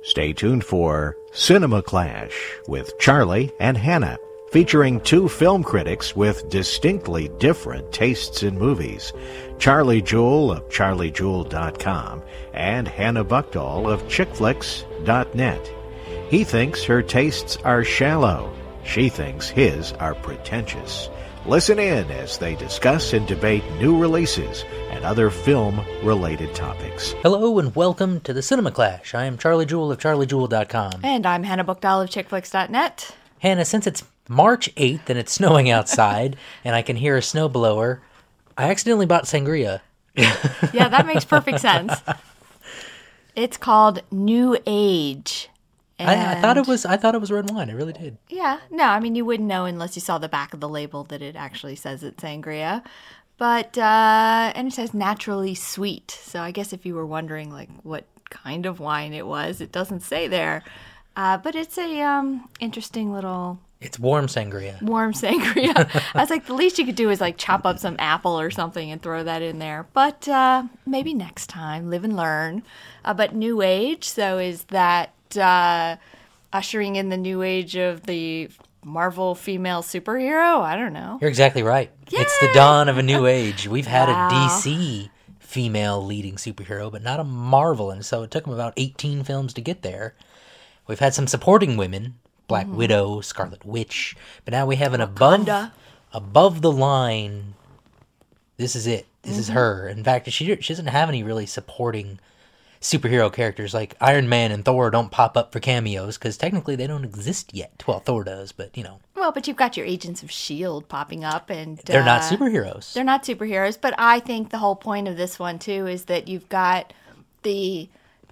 Stay tuned for Cinema Clash with Charlie and Hannah, featuring two film critics with distinctly different tastes in movies. Charlie Jewell of charliejewell.com and Hannah Buchdahl of chickflix.net. He thinks her tastes are shallow. She thinks his are pretentious. Listen in as they discuss and debate new releases and other film-related topics. Hello and welcome to the Cinema Clash. I am Charlie Jewell of charliejewell.com. And I'm Hannah Buchdahl of chickflix.net. Hannah, since it's March 8th and it's snowing outside and I can hear a snowblower, I accidentally bought sangria. Yeah, that makes perfect sense. It's called New Age. I thought it was red wine. I really did. Yeah. No, I mean, you wouldn't know unless you saw the back of the label that it actually says it's sangria. But, and it says naturally sweet. So I guess if you were wondering, like, what kind of wine it was, it doesn't say there. But it's a interesting little... It's warm sangria. Warm sangria. I was like, the least you could do is, like, chop up some apple or something and throw that in there. But maybe next time. Live and learn. But New Age, so is that... ushering in the new age of the Marvel female superhero? I don't know. You're exactly right. Yay! It's the dawn of a new age. We've had Wow. a DC female leading superhero, but not a Marvel, and so it took them about 18 films to get there. We've had some supporting women, Black Widow, Scarlet Witch, but now we have an above the line. This is it. This is her. In fact, she doesn't have any really supporting superhero characters. Like Iron Man and Thor don't pop up for cameos because technically they don't exist yet. Well, Thor does, but you know. Well, but you've got your Agents of S.H.I.E.L.D. popping up, and they're not superheroes. They're not superheroes, but I think the whole point of this one, too, is that you've got the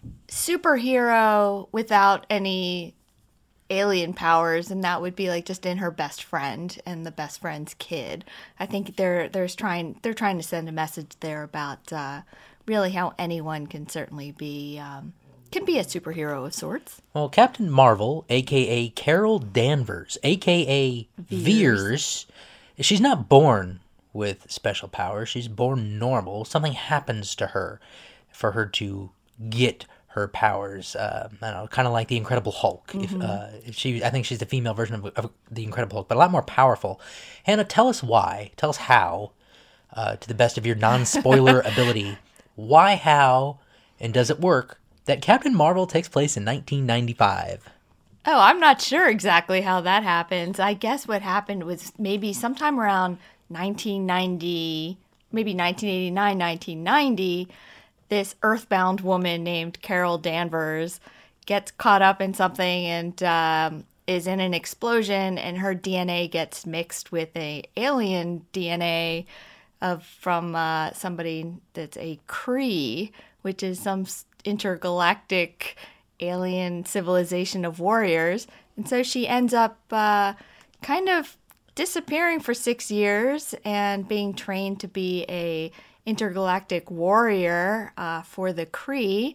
superhero without any alien powers, and that would be like just in her best friend and the best friend's kid. I think they're trying to send a message there about really how anyone can certainly be a superhero of sorts. Well, Captain Marvel, a.k.a. Carol Danvers, a.k.a. Veers, she's not born with special powers. She's born normal. Something happens to her for her to get her powers. I don't know, kind of like the Incredible Hulk. I think she's the female version of the Incredible Hulk, but a lot more powerful. Hannah, tell us why. Tell us how, to the best of your non-spoiler ability. Why, how, and does it work that Captain Marvel takes place in 1995? Oh, I'm not sure exactly how that happens. I guess what happened was maybe sometime around 1990, maybe 1989, 1990, this earthbound woman named Carol Danvers gets caught up in something and is in an explosion, and her DNA gets mixed with a alien DNA from somebody that's a Kree, which is some intergalactic alien civilization of warriors. And so she ends up kind of disappearing for 6 years and being trained to be a intergalactic warrior for the Kree.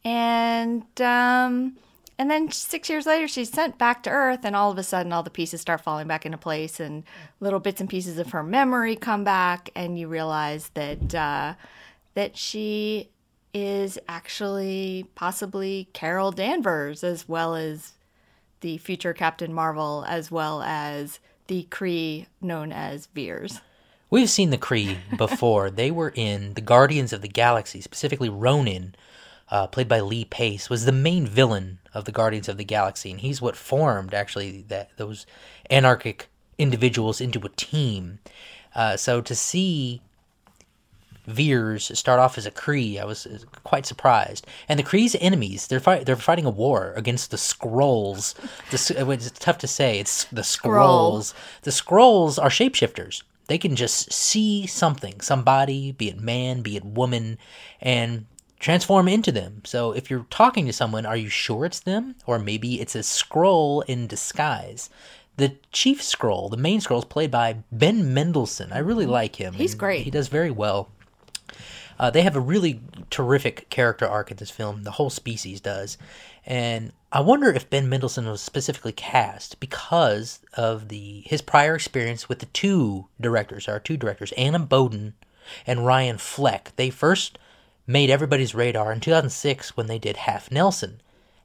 And then 6 years later, she's sent back to Earth, and all of a sudden, all the pieces start falling back into place, and little bits and pieces of her memory come back, and you realize that she is actually possibly Carol Danvers, as well as the future Captain Marvel, as well as the Kree known as Veers. We've seen the Kree before. They were in the Guardians of the Galaxy, specifically Ronan, played by Lee Pace, was the main villain of the Guardians of the Galaxy, and he's what formed, actually, those anarchic individuals into a team. So to see Veers start off as a Kree, I was quite surprised. And the Kree's enemies, they're fighting a war against the Skrulls. It's tough to say. It's the Skrulls. The Skrulls are shapeshifters. They can just see something, somebody, be it man, be it woman, and transform into them. So if you're talking to someone, are you sure it's them? Or maybe it's a Skrull in disguise. The chief Skrull, the main Skrull, is played by Ben Mendelsohn. I really like him. He's great. He does very well. They have a really terrific character arc in this film. The whole species does. And I wonder if Ben Mendelsohn was specifically cast because of his prior experience with our two directors, Anna Boden and Ryan Fleck. They first made everybody's radar in 2006 when they did Half Nelson.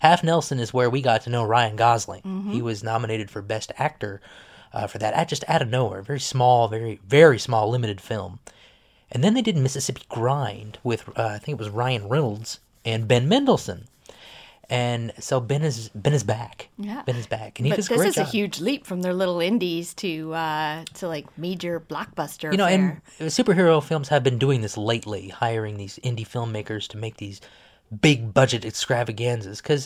Half Nelson is where we got to know Ryan Gosling. He was nominated for Best Actor for that, just out of nowhere. Very small, very, very small, limited film. And then they did Mississippi Grind with, I think it was Ryan Reynolds and Ben Mendelsohn. And so Ben is back. Yeah. Ben is back, and he But does a great this is job. a huge leap from their little indies to like major blockbuster You know, fare. and superhero films have been doing this lately, hiring these indie filmmakers to make these big budget extravaganzas. Because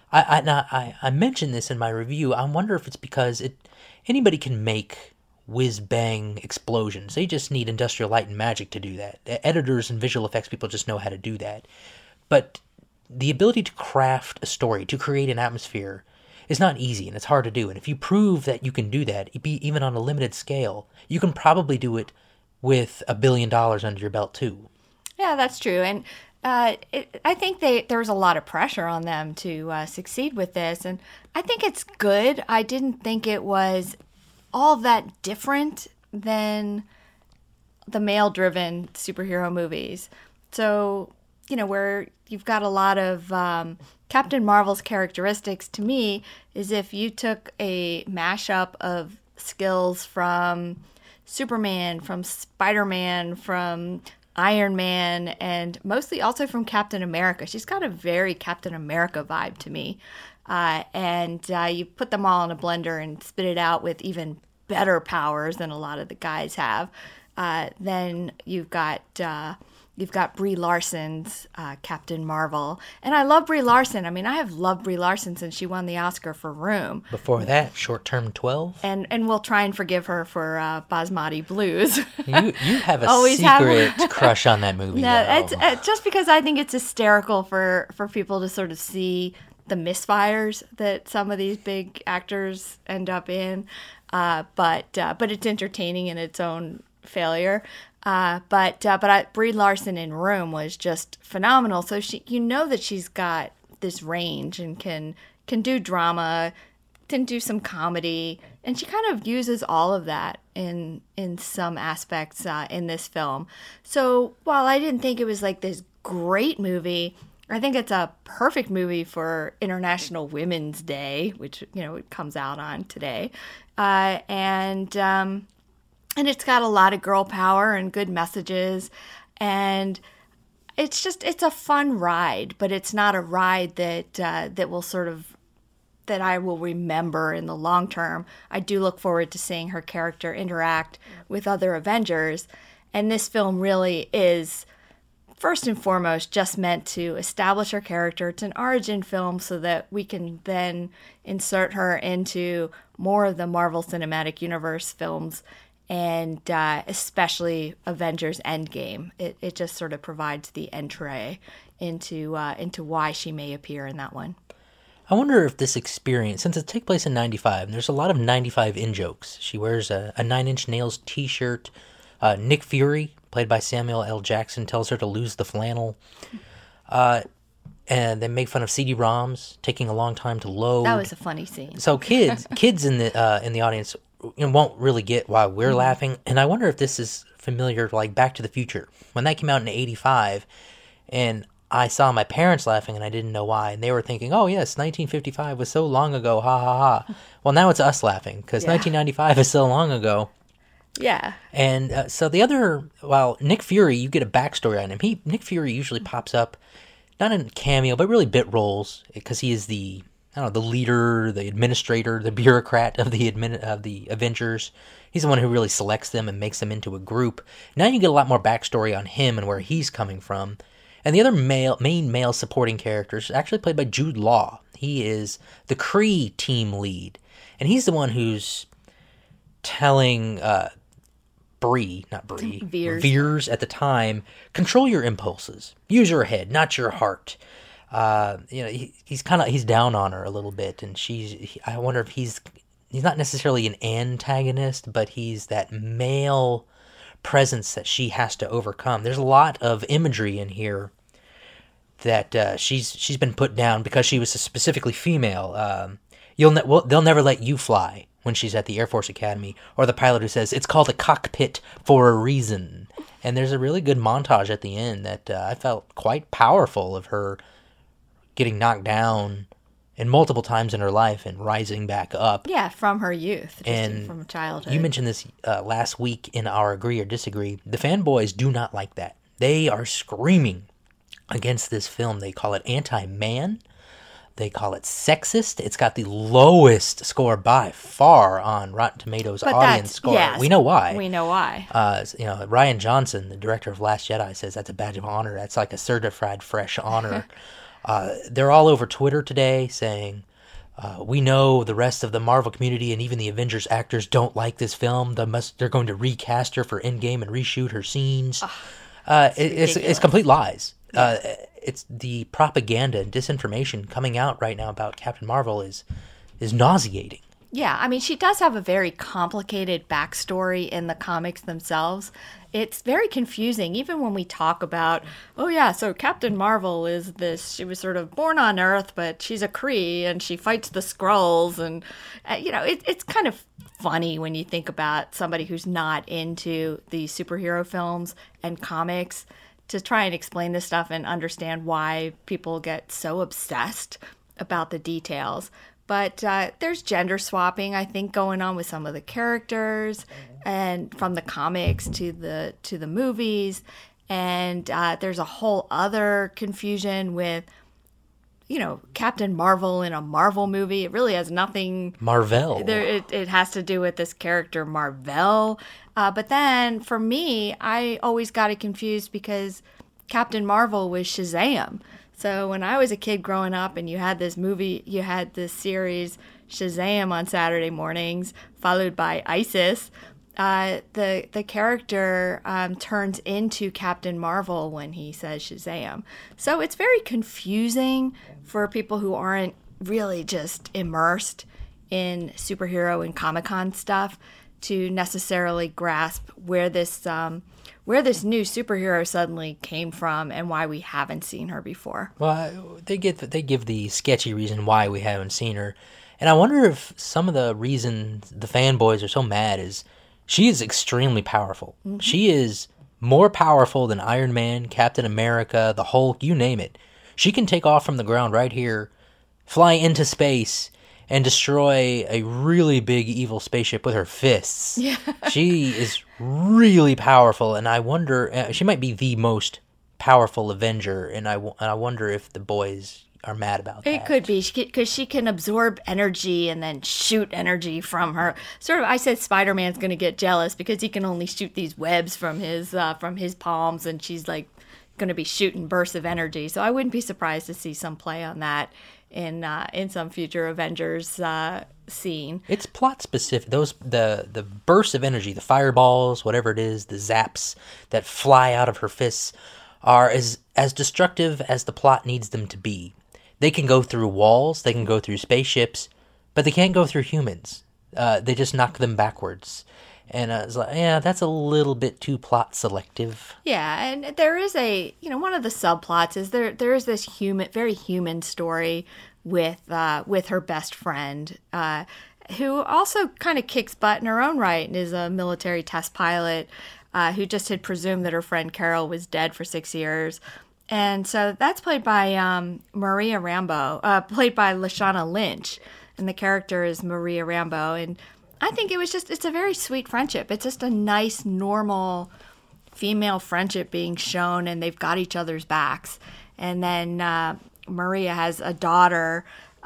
I mentioned this in my review. I wonder if it's because anybody can make whiz-bang explosions. They just need industrial light and magic to do that. Editors and visual effects people just know how to do that. But the ability to craft a story, to create an atmosphere, is not easy, and it's hard to do. And if you prove that you can do that, even on a limited scale, you can probably do it with $1 billion under your belt too. Yeah, that's true. And I think there was a lot of pressure on them to succeed with this. And I think it's good. I didn't think it was all that different than the male-driven superhero movies. So, you know, where you've got a lot of Captain Marvel's characteristics, to me, is if you took a mashup of skills from Superman, from Spider-Man, from Iron Man, and mostly also from Captain America. She's got a very Captain America vibe to me. And you put them all in a blender and spit it out with even better powers than a lot of the guys have. Then you've got Brie Larson's Captain Marvel. And I love Brie Larson. I mean, I have loved Brie Larson since she won the Oscar for Room. Before that, Short Term 12. And we'll try and forgive her for Basmati Blues. You have a Always have secret crush on that movie. No, though. it's just because I think it's hysterical for people to sort of see the misfires that some of these big actors end up in. But it's entertaining in its own failure. But Brie Larson in Room was just phenomenal. So that she's got this range and can do drama, can do some comedy, and she kind of uses all of that in some aspects in this film. So while I didn't think it was like this great movie, I think it's a perfect movie for International Women's Day, which it comes out on today, and it's got a lot of girl power and good messages, and it's a fun ride, but it's not a ride that will sort of that I will remember in the long term. I do look forward to seeing her character interact with other Avengers, and this film really is first and foremost just meant to establish her character. It's an origin film so that we can then insert her into more of the Marvel Cinematic Universe films, and especially Avengers Endgame. It just sort of provides the entree into why she may appear in that one. I wonder if this experience, since it takes place in 95, and there's a lot of 95 in-jokes. She wears a Nine Inch Nails t-shirt. Nick Fury, played by Samuel L. Jackson, tells her to lose the flannel. And they make fun of CD-ROMs taking a long time to load. That was a funny scene. So kids in the audience won't really get why we're laughing. And I wonder if this is familiar to like Back to the Future. When that came out in 85, and I saw my parents laughing and I didn't know why. And they were thinking, oh yes, 1955 was so long ago, ha ha ha. Well, now it's us laughing because 1995 is so long ago. Yeah. And so Nick Fury, you get a backstory on him. Nick Fury usually pops up, not in cameo, but really bit roles, because he is the leader, the administrator, the bureaucrat of the Avengers. He's the one who really selects them and makes them into a group. Now you get a lot more backstory on him and where he's coming from. And the other main male supporting character is actually played by Jude Law. He is the Kree team lead. And he's the one who's telling Veers at the time, control your impulses. Use your head, not your heart. He's down on her a little bit, and I wonder if he's not necessarily an antagonist, but he's that male presence that she has to overcome. There's a lot of imagery in here that she's been put down because she was specifically female. They'll never let you fly when she's at the Air Force Academy, or the pilot who says it's called a cockpit for a reason. And there's a really good montage at the end that I felt quite powerful of her getting knocked down and multiple times in her life and rising back up. Yeah, from her youth, And from childhood. You mentioned this last week in our Agree or Disagree. The fanboys do not like that. They are screaming against this film. They call it anti-man. They call it sexist. It's got the lowest score by far on Rotten Tomatoes audience score. Yes, we know why. We know why. Rian Johnson, the director of Last Jedi, says that's a badge of honor. That's like a certified fresh honor. They're all over Twitter today saying, we know the rest of the Marvel community and even the Avengers actors don't like this film. They're going to recast her for Endgame and reshoot her scenes. It's complete lies. It's the propaganda and disinformation coming out right now about Captain Marvel is nauseating. Yeah, I mean, she does have a very complicated backstory in the comics themselves. It's very confusing, even when we talk about, oh yeah, so Captain Marvel is this, she was sort of born on Earth, but she's a Kree, and she fights the Skrulls, and, it's kind of funny when you think about somebody who's not into the superhero films and comics to try and explain this stuff and understand why people get so obsessed about the details. But there's gender swapping, I think, going on with some of the characters, and from the comics to the movies. And there's a whole other confusion with, Captain Marvel in a Marvel movie. It really has nothing. Marvel. It has to do with this character Marvel. But then for me, I always got it confused because Captain Marvel was Shazam. So when I was a kid growing up and you had this movie, you had this series Shazam on Saturday mornings, followed by Isis, the character turns into Captain Marvel when he says Shazam. So it's very confusing for people who aren't really just immersed in superhero and Comic-Con stuff to necessarily grasp where this new superhero suddenly came from and why we haven't seen her before. Well, they give the sketchy reason why we haven't seen her, and I wonder if some of the reason the fanboys are so mad is she is extremely powerful. Mm-hmm. She is more powerful than Iron Man, Captain America, the Hulk, you name it. She can take off from the ground right here, fly into space, and destroy a really big evil spaceship with her fists. Yeah. She is really powerful, and I wonder, she might be the most powerful Avenger, and I wonder if the boys are mad about that. It could be, because she can absorb energy and then shoot energy from her. Sort of, I said Spider-Man's going to get jealous because he can only shoot these webs from his palms, and she's like going to be shooting bursts of energy. So I wouldn't be surprised to see some play on that in some future Avengers scene. It's plot specific. Those the bursts of energy, the fireballs, whatever it is, the zaps that fly out of her fists are as destructive as the plot needs them to be. They can go through walls, they can go through spaceships, but they can't go through humans. They just knock them backwards. And I was like, yeah, that's a little bit too plot selective. Yeah, and there is one of the subplots is there is this very human story with her best friend, who also kind of kicks butt in her own right and is a military test pilot, who just had presumed that her friend Carol was dead for 6 years. And so that's played by Maria Rambeau, played by Lashana Lynch, and the character is Maria Rambeau. And I think it's a very sweet friendship. It's just a nice, normal female friendship being shown, and they've got each other's backs. And then Maria has a daughter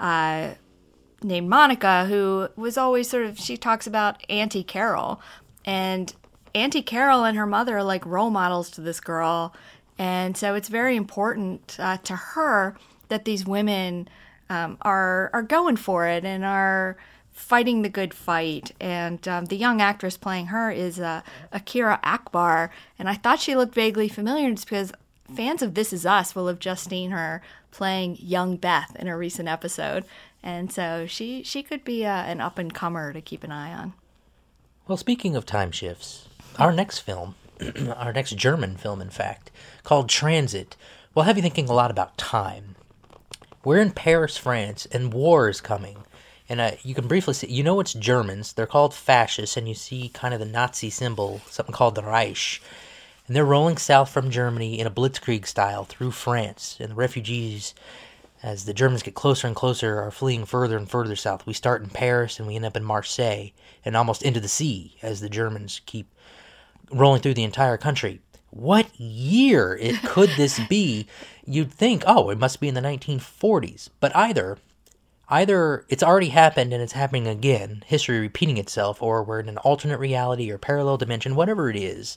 named Monica, who was always she talks about Auntie Carol. And Auntie Carol and her mother are like role models to this girl. And so it's very important to her that these women are going for it and are fighting the good fight. And the young actress playing her is Akira Akbar. And I thought she looked vaguely familiar just because fans of This Is Us will have just seen her playing young Beth in a recent episode. And so she could be an up-and-comer to keep an eye on. Well, speaking of time shifts, our next film, our next German film, in fact, called Transit, will have you thinking a lot about time. We're in Paris, France, and war is coming. And you can briefly see, it's Germans. They're called fascists, and you see kind of the Nazi symbol, something called the Reich. And they're rolling south from Germany in a blitzkrieg style through France. And the refugees, as the Germans get closer and closer, are fleeing further and further south. We start in Paris and we end up in Marseille and almost into the sea as the Germans keep rolling through the entire country. What year could this be? You'd think, oh, it must be in the 1940s. But either it's already happened and it's happening again, history repeating itself, or we're in an alternate reality or parallel dimension, whatever it is.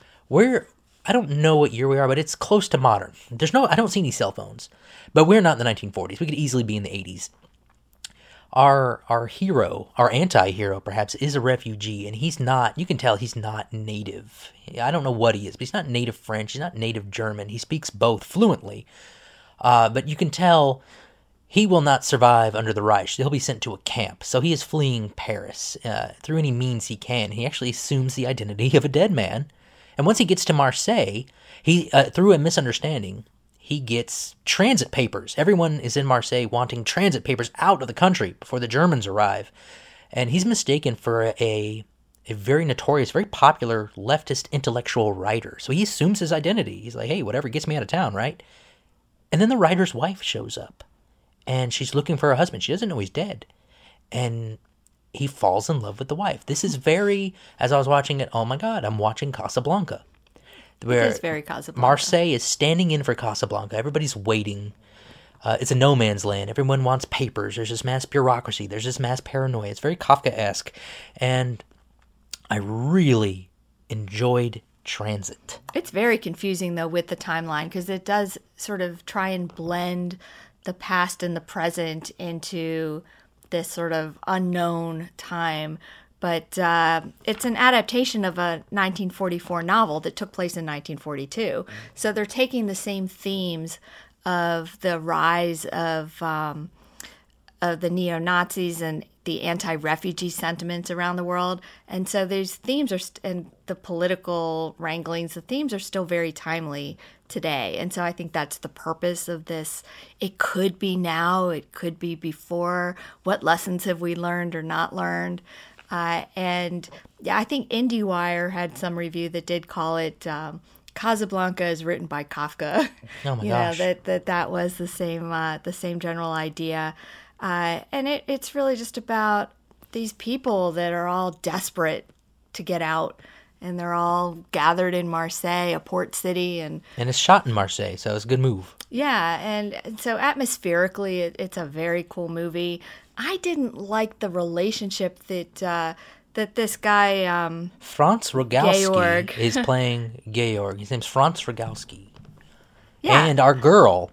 I don't know what year we are, but it's close to modern. I don't see any cell phones. But we're not in the 1940s. We could easily be in the 80s. Our hero, our anti-hero perhaps, is a refugee, and he's not, you can tell he's not native. I don't know what he is, but he's not native French, he's not native German. He speaks both fluently. But you can tell he will not survive under the Reich. He'll be sent to a camp. So he is fleeing Paris through any means he can. He actually assumes the identity of a dead man. And once he gets to Marseille, he through a misunderstanding, he gets transit papers. Everyone is in Marseille wanting transit papers out of the country before the Germans arrive. And he's mistaken for a very notorious, very popular leftist intellectual writer. So he assumes his identity. He's like, hey, whatever gets me out of town, right? And then the writer's wife shows up. And she's looking for her husband. She doesn't know he's dead. And he falls in love with the wife. This is very, as I was watching it, oh my God, I'm watching Casablanca. Where it is very Casablanca. Marseille is standing in for Casablanca. Everybody's waiting. It's a no man's land. Everyone wants papers. There's this mass bureaucracy. There's this mass paranoia. It's very Kafkaesque. And I really enjoyed Transit. It's very confusing, though, with the timeline, because it does sort of try and blend the past and the present into this sort of unknown time. But it's an adaptation of a 1944 novel that took place in 1942. So they're taking the same themes of the rise of the neo-Nazis and the anti-refugee sentiments around the world. And so these themes and the political wranglings, the themes are still very timely today. And so I think that's the purpose of this. It could be now, it could be before. What lessons have we learned or not learned? And yeah, I think IndieWire had some review that did call it Casablanca is written by Kafka. Oh my gosh! That was the same general idea, and it's really just about these people that are all desperate to get out, and they're all gathered in Marseille, a port city, and it's shot in Marseille, so it's a good move. Yeah, and so atmospherically, it's a very cool movie. I didn't like the relationship that this guy Franz Rogalski Georg is playing Georg. His name's Franz Rogalski. Yeah. And our girl,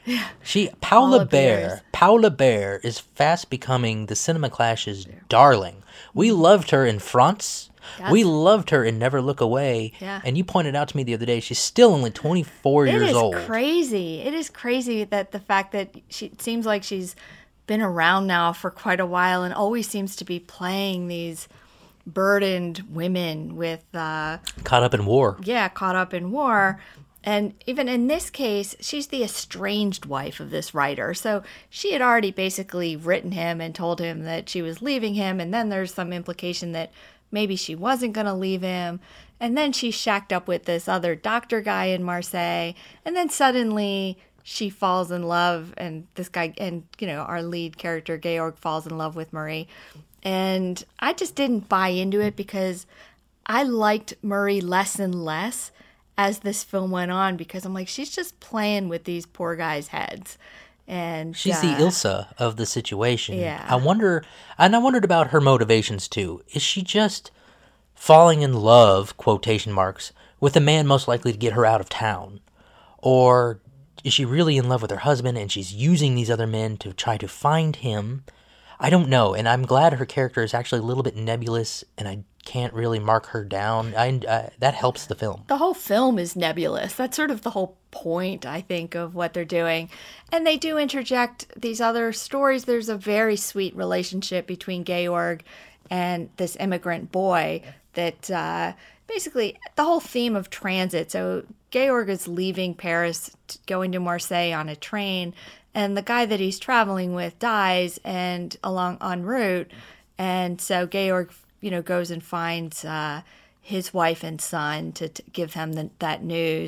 Paula Beers. Beer is fast becoming the Cinema Clash's darling. We loved her in Franz. We loved her in Never Look Away. Yeah. And you pointed out to me the other day, she's still only 24 years old. It is crazy. It is crazy that the fact that it seems like she's been around now for quite a while and always seems to be playing these burdened women with caught up in war. Yeah, caught up in war. And even in this case, she's the estranged wife of this writer. So she had already basically written him and told him that she was leaving him. And then there's some implication that maybe she wasn't going to leave him. And then she shacked up with this other doctor guy in Marseille. And then suddenly she falls in love, and this guy, and our lead character Georg falls in love with Marie. And I just didn't buy into it because I liked Marie less and less as this film went on, because I'm like, she's just playing with these poor guys' heads. And she's the Ilsa of the situation. Yeah. I wondered about her motivations too. Is she just falling in love, quotation marks, with a man most likely to get her out of town? Or is she really in love with her husband and she's using these other men to try to find him? I don't know, and I'm glad her character is actually a little bit nebulous, and I can't really mark her down. That helps the film. The whole film is nebulous. That's sort of the whole point, I think, of what they're doing. And they do interject these other stories. There's a very sweet relationship between Georg and this immigrant boy that basically the whole theme of transit. So Georg is leaving Paris, going to Marseille on a train, and the guy that he's traveling with dies and along en route. And so Georg, goes and finds his wife and son to give him that news.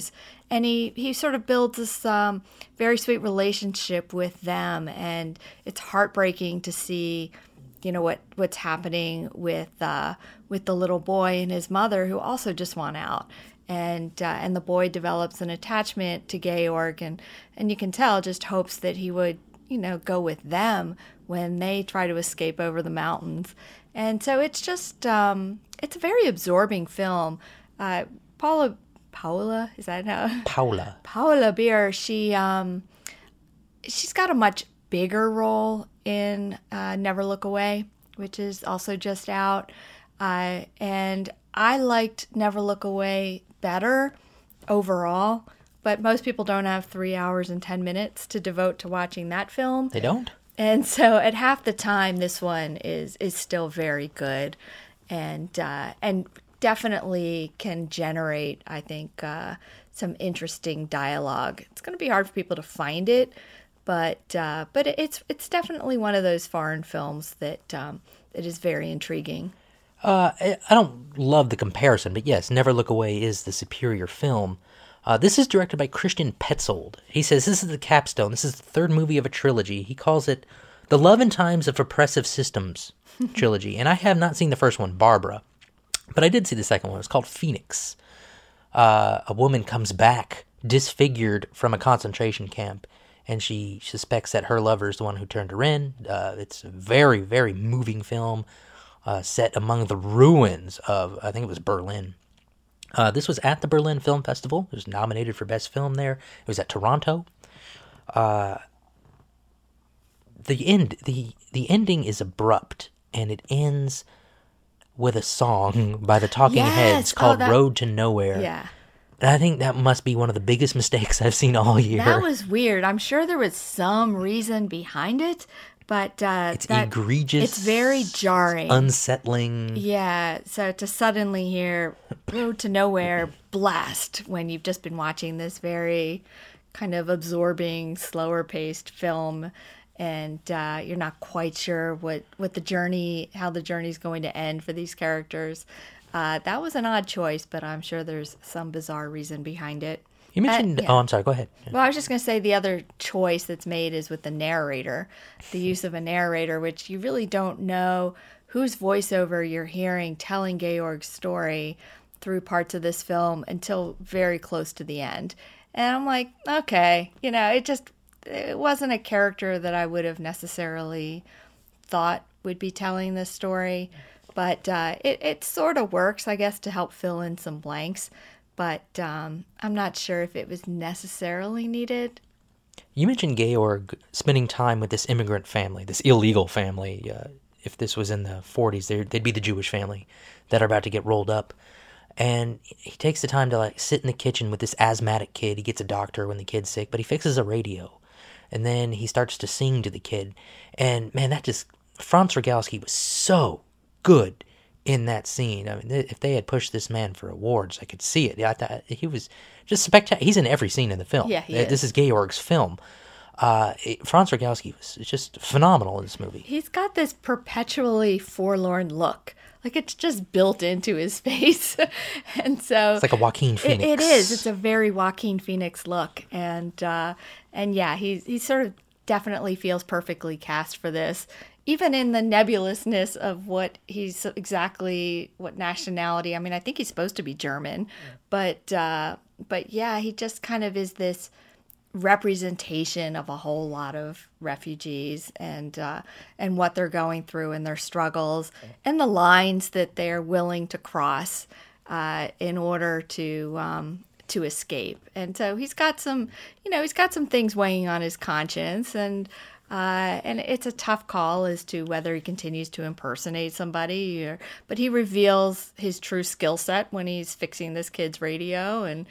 and he sort of builds this very sweet relationship with them, and it's heartbreaking to see, you know, what's happening with the little boy and his mother, who also just want out. And the boy develops an attachment to Georg, and you can tell just hopes that he would, you know, go with them when they try to escape over the mountains. And so it's just it's a very absorbing film. Paula, is that how? Paula Beer, she's got a much bigger role in Never Look Away, which is also just out. And I liked Never Look Away better overall, but most people don't have 3 hours and 10 minutes to devote to watching that film. They don't? And so at half the time, this one is still very good, and definitely can generate, I think, some interesting dialogue. It's going to be hard for people to find it, but it's definitely one of those foreign films that it is very intriguing. I don't love the comparison, but yes, Never Look Away is the superior film. This is directed by Christian Petzold. He says this is the capstone. This is the third movie of a trilogy. He calls it the Love and Times of Oppressive Systems trilogy. And I have not seen the first one, Barbara, but I did see the second one. It's called Phoenix. A woman comes back disfigured from a concentration camp, and she suspects that her lover is the one who turned her in. It's a very, very moving film set among the ruins of, I think it was Berlin. This was at the Berlin Film Festival. It was nominated for Best Film there. It was at Toronto. The ending is abrupt, and it ends with a song by the Talking Heads called Road to Nowhere. Yeah. And I think that must be one of the biggest mistakes I've seen all year. That was weird. I'm sure there was some reason behind it, but it's egregious. It's very jarring. Unsettling. Yeah, so to suddenly hear Road to Nowhere blast when you've just been watching this very kind of absorbing, slower paced film, and you're not quite sure what the journey, how the journey's going to end for these characters. That was an odd choice, but I'm sure there's some bizarre reason behind it. You mentioned... yeah. Oh, I'm sorry. Go ahead. Well, I was just going to say the other choice that's made is with the narrator, the use of a narrator, which you really don't know whose voiceover you're hearing telling Georg's story through parts of this film until very close to the end. And I'm like, okay, you know, it wasn't a character that I would have necessarily thought would be telling this story. But it sort of works, I guess, to help fill in some blanks. But I'm not sure if it was necessarily needed. You mentioned Georg spending time with this immigrant family, this illegal family. If this was in the 40s, they'd be the Jewish family that are about to get rolled up. And he takes the time to like sit in the kitchen with this asthmatic kid. He gets a doctor when the kid's sick, but he fixes a radio. And then he starts to sing to the kid. And man, Franz Rogowski was so good in that scene. I mean, if they had pushed this man for awards, I could see it. I thought he was just spectacular. He's in every scene in the film. Yeah, he is. This is Georg's film. Franz Rogowski was just phenomenal in this movie. He's got this perpetually forlorn look. Like, it's just built into his face. And so... It's like a Joaquin Phoenix. It is. It's a very Joaquin Phoenix look. And yeah, he sort of definitely feels perfectly cast for this. Even in the nebulousness of what nationality. I mean, I think he's supposed to be German, but yeah, he just kind of is this representation of a whole lot of refugees and what they're going through and their struggles and the lines that they're willing to cross in order to escape. And so he's got some things weighing on his conscience, and it's a tough call as to whether he continues to impersonate somebody, but he reveals his true skill set when he's fixing this kid's radio, and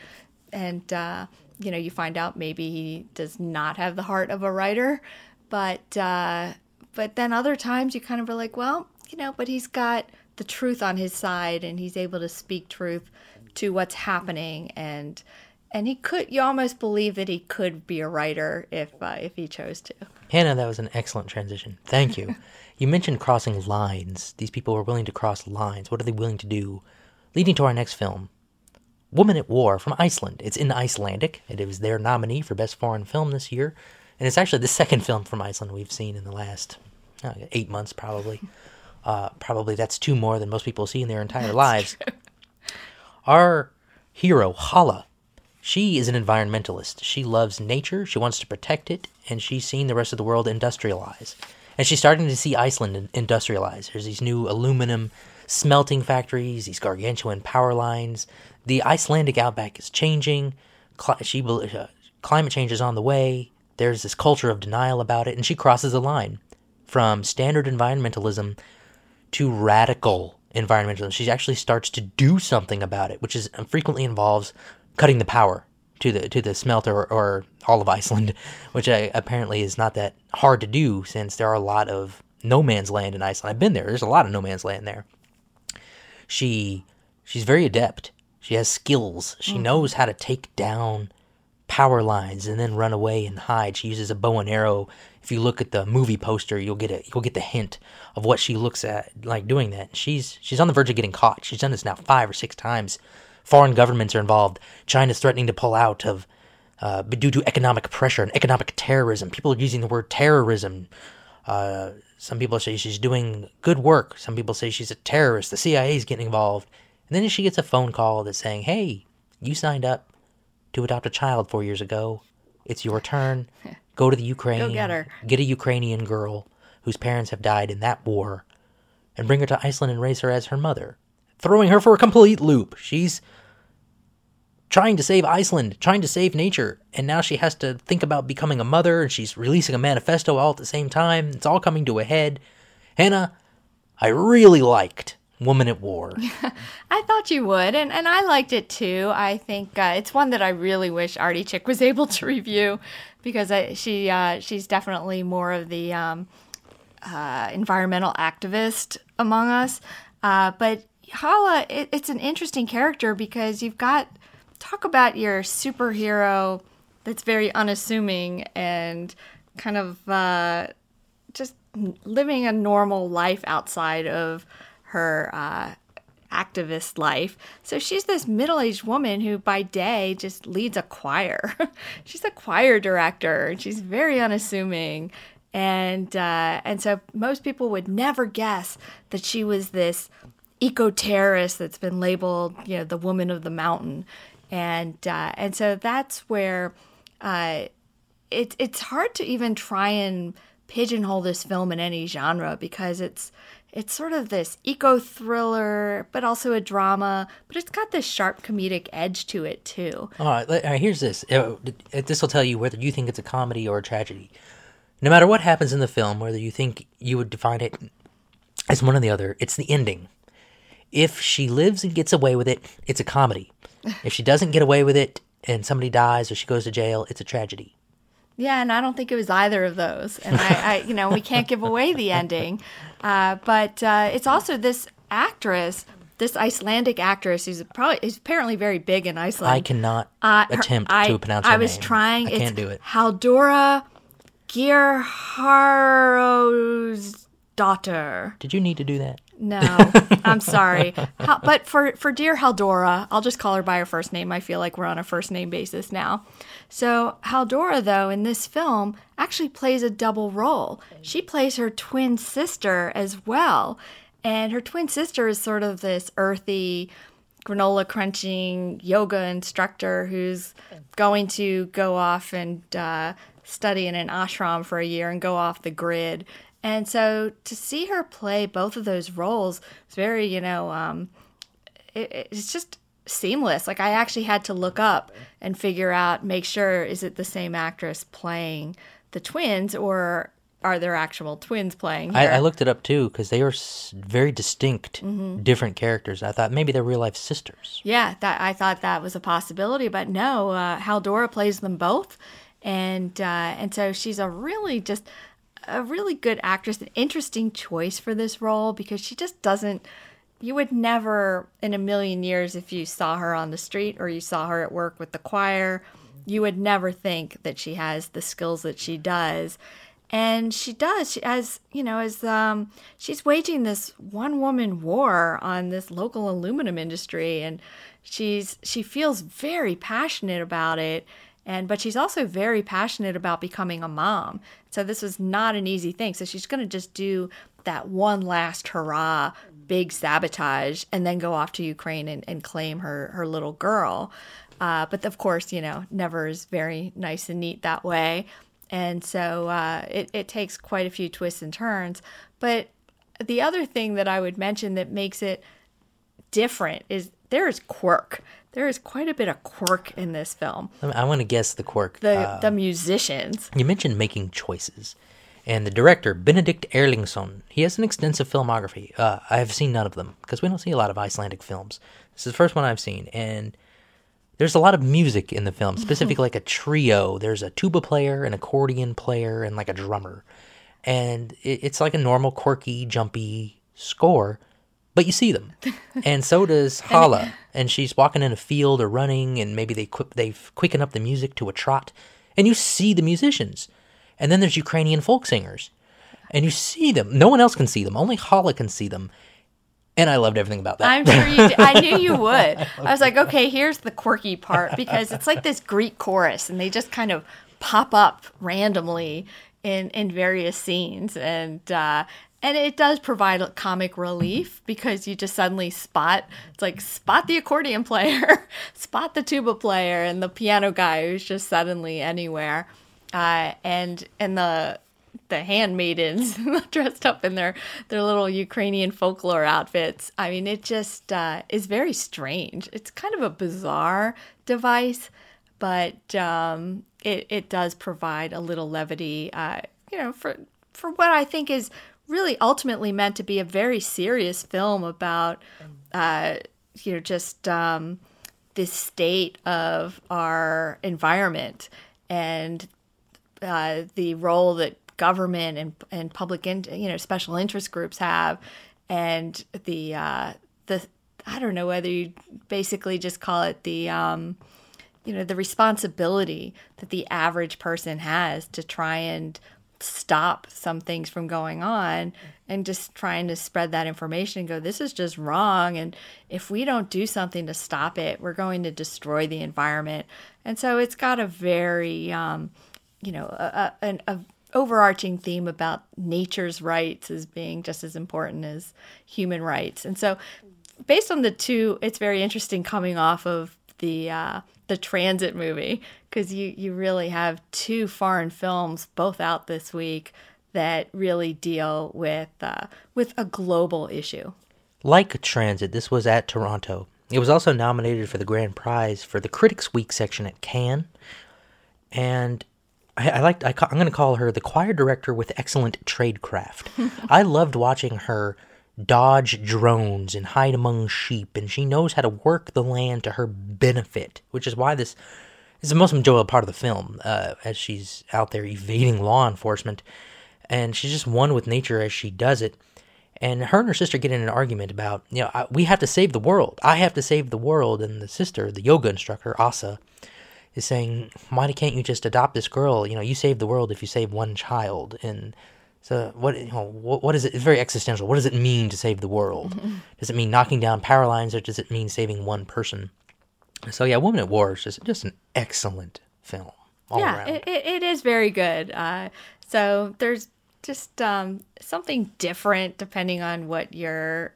you find out maybe he does not have the heart of a writer, but then other times you kind of are like, well, but he's got the truth on his side, and he's able to speak truth to what's happening, and you almost believe that he could be a writer if he chose to. Hannah, that was an excellent transition. Thank you. You mentioned crossing lines. These people are willing to cross lines. What are they willing to do? Leading to our next film, Woman at War from Iceland. It's in Icelandic. It was their nominee for Best Foreign Film this year. And it's actually the second film from Iceland we've seen in the last 8 months, probably. Probably that's 2 more than most people see in their entire lives. True. Our hero, Hala, she is an environmentalist. She loves nature, she wants to protect it, and she's seen the rest of the world industrialize. And she's starting to see Iceland industrialize. There's these new aluminum smelting factories, these gargantuan power lines. The Icelandic outback is changing. Climate change is on the way. There's this culture of denial about it, and she crosses a line from standard environmentalism to radical environmentalism. She actually starts to do something about it, which is frequently involves cutting the power to the smelter or all of Iceland, which apparently is not that hard to do since there are a lot of no man's land in Iceland. I've been there. There's a lot of no man's land there. She's very adept. She has skills. She knows how to take down power lines and then run away and hide. She uses a bow and arrow. If you look at the movie poster, you'll get the hint of what she looks at like doing that. She's on the verge of getting caught. She's done this now 5 or 6 times. Foreign governments are involved. China's threatening to pull out of due to economic pressure and economic terrorism. People are using the word terrorism. Some people say she's doing good work. Some people say she's a terrorist. The CIA is getting involved. And then she gets a phone call that's saying, hey, you signed up to adopt a child 4 years ago. It's your turn. Go to the Ukraine. Go get her. Get a Ukrainian girl whose parents have died in that war and bring her to Iceland and raise her as her mother. Throwing her for a complete loop. She's trying to save Iceland, trying to save nature, and now she has to think about becoming a mother, and she's releasing a manifesto all at the same time. It's all coming to a head. Hannah, I really liked Woman at War. I thought you would, and I liked it too. I think it's one that I really wish Artie Chick was able to review because she's definitely more of the environmental activist among us. But Hala, it's an interesting character because you've got, talk about your superhero that's very unassuming and kind of just living a normal life outside of her activist life. So she's this middle-aged woman who by day just leads a choir. She's a choir director and she's very unassuming. And so most people would never guess that she was this eco-terrorist that's been labeled, the woman of the mountain. And so that's where it's hard to even try and pigeonhole this film in any genre because it's sort of this eco-thriller, but also a drama, but it's got this sharp comedic edge to it too. All right, here's this. This will tell you whether you think it's a comedy or a tragedy. No matter what happens in the film, whether you think you would define it as one or the other, it's the ending. If she lives and gets away with it, it's a comedy. If she doesn't get away with it and somebody dies or she goes to jail, it's a tragedy. Yeah, and I don't think it was either of those. And I we can't give away the ending. But it's also this actress, this Icelandic actress who's apparently very big in Iceland. I cannot attempt to pronounce her name. I was trying. I can't do it. Halldóra Geirharðsdóttir. Did you need to do that? No, I'm sorry. But for dear Halldóra, I'll just call her by her first name. I feel like we're on a first name basis now. So Halldóra, though, in this film, actually plays a double role. She plays her twin sister as well. And her twin sister is sort of this earthy, granola crunching yoga instructor who's going to go off and study in an ashram for a year and go off the grid. And so to see her play both of those roles is very, it's just seamless. Like I actually had to look up and figure out, make sure, is it the same actress playing the twins or are there actual twins playing here? I looked it up too because they are very distinct, different characters. I thought maybe they're real life sisters. Yeah, I thought that was a possibility, but no, Halldóra plays them both. And so she's a really good actress, an interesting choice for this role because she just doesn't, you would never in a million years if you saw her on the street or you saw her at work with the choir, you would never think that she has the skills that she does. And she does. She's waging this one-woman war on this local aluminum industry, and she feels very passionate about it. But she's also very passionate about becoming a mom. So this was not an easy thing. So she's going to just do that one last hurrah, big sabotage, and then go off to Ukraine and claim her little girl. But of course, never is very nice and neat that way. And so it takes quite a few twists and turns. But the other thing that I would mention that makes it different is there is quirk. There is quite a bit of quirk in this film. I want to guess the quirk. The musicians. You mentioned making choices. And the director, Benedict Erlingsson, he has an extensive filmography. I have seen none of them, because we don't see a lot of Icelandic films. This is the first one I've seen, and there's a lot of music in the film, specifically like a trio. There's a tuba player, an accordion player, and like a drummer. And it's like a normal, quirky, jumpy score, but you see them. And so does Hala. And she's walking in a field or running, and maybe they've quickened up the music to a trot. And you see the musicians. And then there's Ukrainian folk singers. And you see them. No one else can see them. Only Hala can see them. And I loved everything about that. I'm sure you did. I knew you would. I was like, okay, here's the quirky part, because it's like this Greek chorus, and they just kind of pop up randomly in various scenes. And it does provide comic relief, because you just suddenly spot the accordion player, spot the tuba player, and the piano guy who's just suddenly anywhere. And the handmaidens dressed up in their little Ukrainian folklore outfits. I mean, it just is very strange. It's kind of a bizarre device, but it does provide a little levity, for what I think is really ultimately meant to be a very serious film about, this state of our environment and the role that government and public, special interest groups have, and the I don't know whether you basically just call it the responsibility that the average person has to try and stop some things from going on, and just trying to spread that information and go, this is just wrong, and if we don't do something to stop it, we're going to destroy the environment. And so it's got a very an overarching theme about nature's rights as being just as important as human rights. And so based on the two, it's very interesting coming off of the Transit movie, because you really have two foreign films both out this week that really deal with a global issue. Like Transit, this was at Toronto. It was also nominated for the Grand Prize for the Critics' Week section at Cannes. And I'm going to call her the choir director with excellent tradecraft. I loved watching her dodge drones and hide among sheep, and she knows how to work the land to her benefit, which is why this is the most enjoyable part of the film, as she's out there evading law enforcement, and she's just one with nature as she does it. And her sister get in an argument about, we have to save the world. I have to save the world, and the sister, the yoga instructor, Asa, is saying, why can't you just adopt this girl? You save the world if you save one child. And so what is it? It's very existential. What does it mean to save the world? Mm-hmm. Does it mean knocking down power lines, or does it mean saving one person? So yeah, Woman at War is just an excellent film all around. It is very good. So there's just something different depending on what your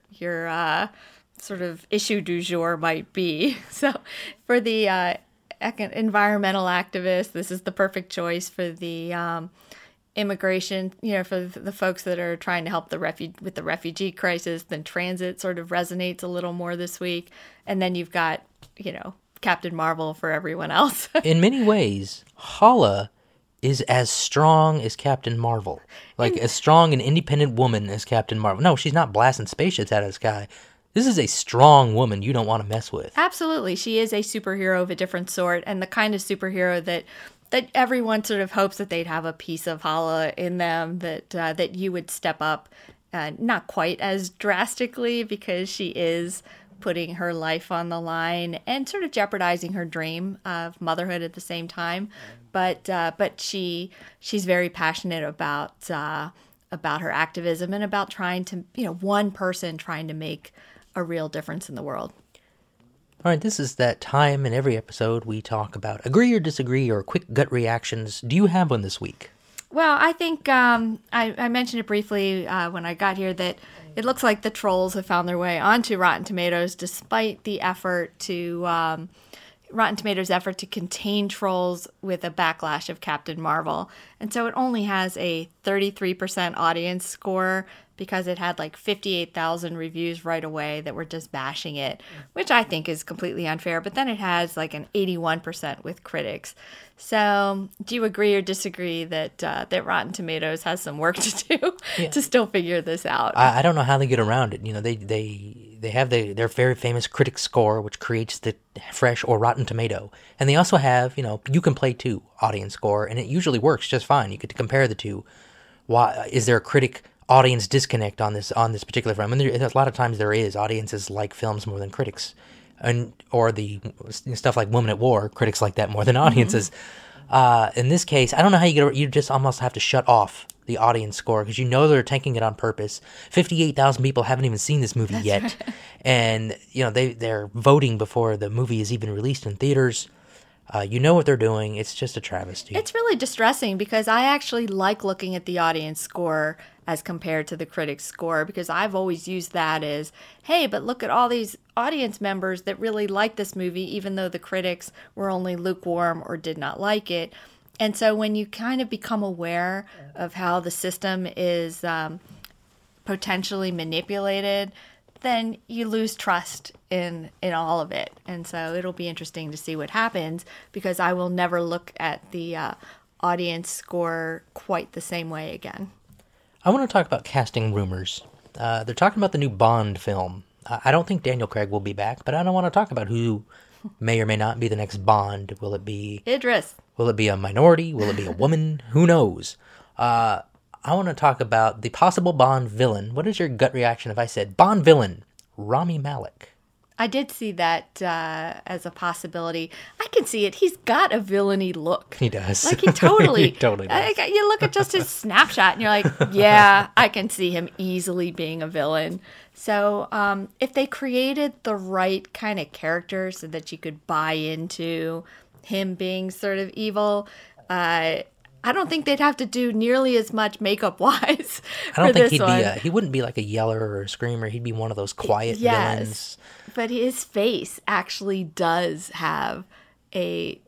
sort of issue du jour might be. So for the environmental activists, this is the perfect choice. For the immigration, for the folks that are trying to help with the refugee crisis, then Transit sort of resonates a little more this week. And then you've got, Captain Marvel for everyone else. In many ways, Hala is as strong as Captain Marvel. Like, as strong and independent woman as Captain Marvel. No, she's not blasting spaceships out of the sky. This is a strong woman you don't want to mess with. Absolutely. She is a superhero of a different sort, and the kind of superhero that everyone sort of hopes that they'd have a piece of Hala in them, that you would step up, not quite as drastically, because she is putting her life on the line and sort of jeopardizing her dream of motherhood at the same time. But she's very passionate about her activism and about trying to, one person trying to make a real difference in the world. All right, this is that time in every episode we talk about agree or disagree or quick gut reactions. Do you have one this week? Well, I think I mentioned it briefly when I got here that it looks like the trolls have found their way onto Rotten Tomatoes despite the Rotten Tomatoes' effort to contain trolls with a backlash of Captain Marvel. And so it only has a 33% audience score because it had like 58,000 reviews right away that were just bashing it, which I think is completely unfair. But then it has like an 81% with critics. So do you agree or disagree that Rotten Tomatoes has some work to do to still figure this out? I don't know how they get around it. They have their very famous critic score, which creates the fresh or rotten tomato. And they also have, you can play too audience score, and it usually works just fine. You get to compare the two. Why is there a critic audience disconnect on this particular film? And a lot of times there is. Audiences like films more than critics, or the stuff like Woman at War. Critics like that more than audiences. In this case, I don't know how you just almost have to shut off the audience score because they're tanking it on purpose. 58,000 people haven't even seen this movie yet, right. And they're voting before the movie is even released in theaters. What they're doing. It's just a travesty. It's really distressing because I actually like looking at the audience score as compared to the critics score because I've always used that as, hey, but look at all these audience members that really like this movie, even though the critics were only lukewarm or did not like it. And so when you kind of become aware of how the system is potentially manipulated, then you lose trust in all of it. And so it'll be interesting to see what happens because I will never look at the audience score quite the same way again. I want to talk about casting rumors. They're talking about the new Bond film. I don't think Daniel Craig will be back, but I don't want to talk about who may or may not be the next Bond. Will it be Idris? Will it be a minority? Will it be a woman? Who knows? I want to talk about the possible Bond villain. What is your gut reaction if I said Bond villain, Rami Malek? I did see that as a possibility. I can see it. He's got a villainy look. He does. Like he totally, he totally does. You look at just his snapshot and you're like, yeah, I can see him easily being a villain. So if they created the right kind of character so that you could buy into him being sort of evil, I don't think they'd have to do nearly as much makeup-wise. I don't think he wouldn't be like a yeller or a screamer. He'd be one of those quiet villains. But his face actually does have a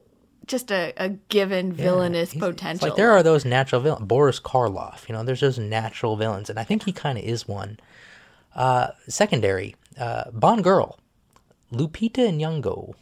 given villainous potential. It's like there are those natural villains. Boris Karloff, there's those natural villains, and I think he kind of is one. Secondary, Bond girl, Lupita Nyong'o.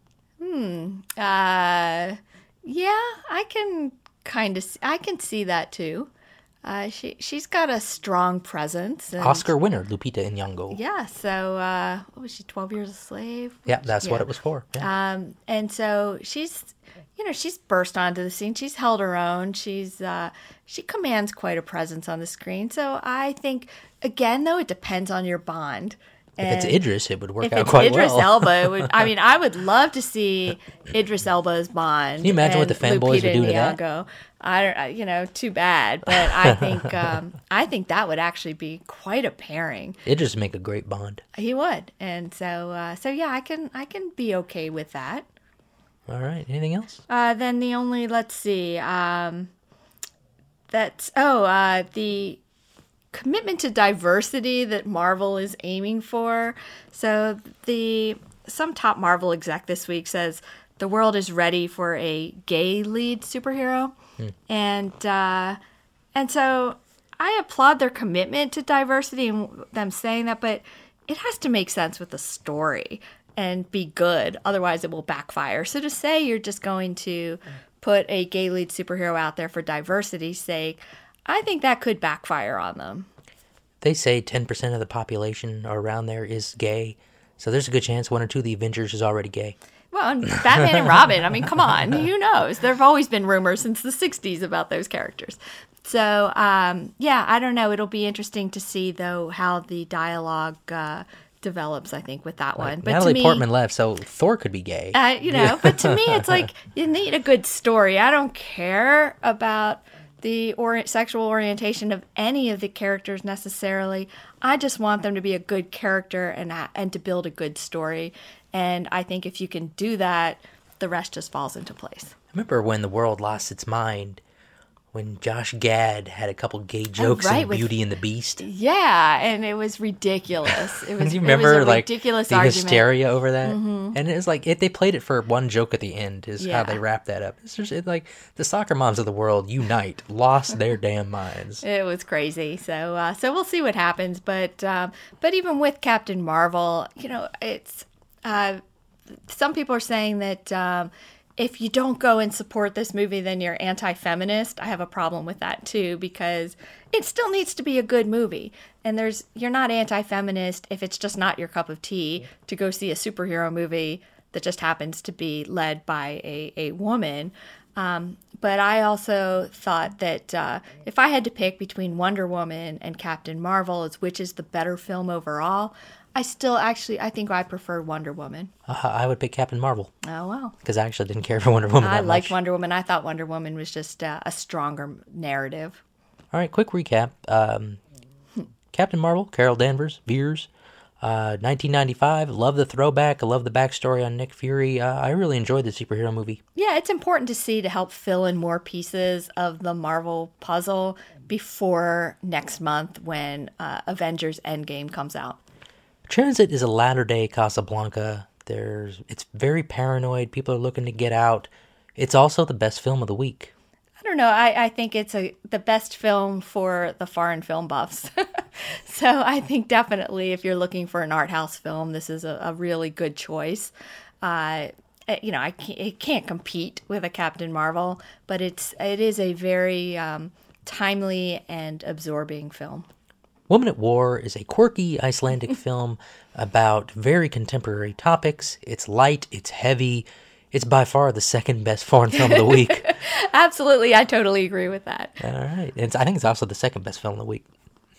Yeah, I can see that too. She's got a strong presence. And, Oscar winner, Lupita Nyong'o. Yeah, so what was she, 12 Years a Slave? Yeah, that's what it was for. Yeah. And so she's burst onto the scene. She's held her own. She commands quite a presence on the screen. So I think, again, though, it depends on your Bond. If it's Idris, it would work out quite well. If it's Idris Elba, I would love to see Idris Elba's Bond. Can you imagine what the fanboys would do to that? Too bad. But I think that would actually be quite a pairing. Idris would make a great Bond. He would, and so yeah, I can be okay with that. All right. Anything else? Then the only the commitment to diversity that Marvel is aiming for. So some top Marvel exec this week says the world is ready for a gay lead superhero. And so I applaud their commitment to diversity and them saying that, but it has to make sense with the story and be good. Otherwise it will backfire. So to say you're just going to put a gay lead superhero out there for diversity's sake, I think that could backfire on them. They say 10% of the population around there is gay, so there's a good chance one or two of the Avengers is already gay. Well, and Batman and Robin, I mean, come on, who knows? There have always been rumors since the 60s about those characters. So, I don't know. It'll be interesting to see, though, how the dialogue develops, I think, with that one. But Natalie to me, Portman left, so Thor could be gay. But to me, it's like you need a good story. I don't care about the sexual orientation of any of the characters necessarily. I just want them to be a good character and to build a good story. And I think if you can do that, the rest just falls into place. I remember when the world lost its mind, when Josh Gad had a couple gay jokes in Beauty and the Beast. Yeah, and it was ridiculous. It was, do you remember, it was a ridiculous the argument. hysteria over that? Mm-hmm. And it was like, they played it for one joke at the end, is how they wrapped that up. It's just like, the soccer moms of the world unite, lost their damn minds. It was crazy. So we'll see what happens. But even with Captain Marvel, it's... some people are saying that... if you don't go and support this movie, then you're anti-feminist. I have a problem with that too, because it still needs to be a good movie. And you're not anti-feminist if it's just not your cup of tea to go see a superhero movie that just happens to be led by a woman. But I also thought that if I had to pick between Wonder Woman and Captain Marvel as which is the better film overall, I think I prefer Wonder Woman. I would pick Captain Marvel. Oh, wow. Because I actually didn't care for Wonder Woman that much. I liked Wonder Woman. I thought Wonder Woman was just a stronger narrative. All right, quick recap. Captain Marvel, Carol Danvers, Veers, 1995. Love the throwback. I love the backstory on Nick Fury. I really enjoyed the superhero movie. Yeah, it's important to see to help fill in more pieces of the Marvel puzzle before next month when Avengers Endgame comes out. Transit is a latter-day Casablanca. It's very paranoid. People are looking to get out. It's also the best film of the week. I don't know. I think it's the best film for the foreign film buffs. So I think definitely if you're looking for an art house film, this is a really good choice. It can't compete with a Captain Marvel, but it is a very timely and absorbing film. Woman at War is a quirky Icelandic film about very contemporary topics. It's light, it's heavy. It's by far the second best foreign film of the week. Absolutely, I totally agree with that. All right. I think it's also the second best film of the week.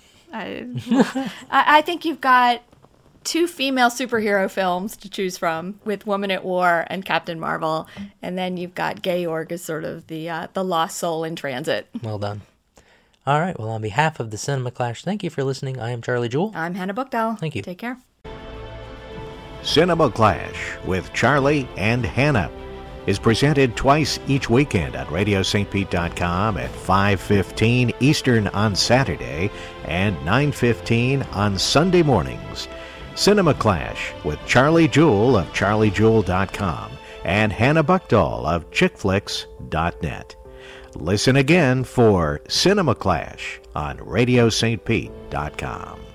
I think you've got two female superhero films to choose from with Woman at War and Captain Marvel, and then you've got Georg as sort of the lost soul in transit. Well done. All right. Well, on behalf of the Cinema Clash, thank you for listening. I am Charlie Jewell. I'm Hannah Bookdahl. Thank you. Take care. Cinema Clash with Charlie and Hannah is presented twice each weekend at RadioSt.Pete.com at 5:15 Eastern on Saturday and 9:15 on Sunday mornings. Cinema Clash with Charlie Jewell of CharlieJewell.com and Hannah Bookdahl of ChickFlix.net. Listen again for Cinema Clash on RadioSt.Pete.com.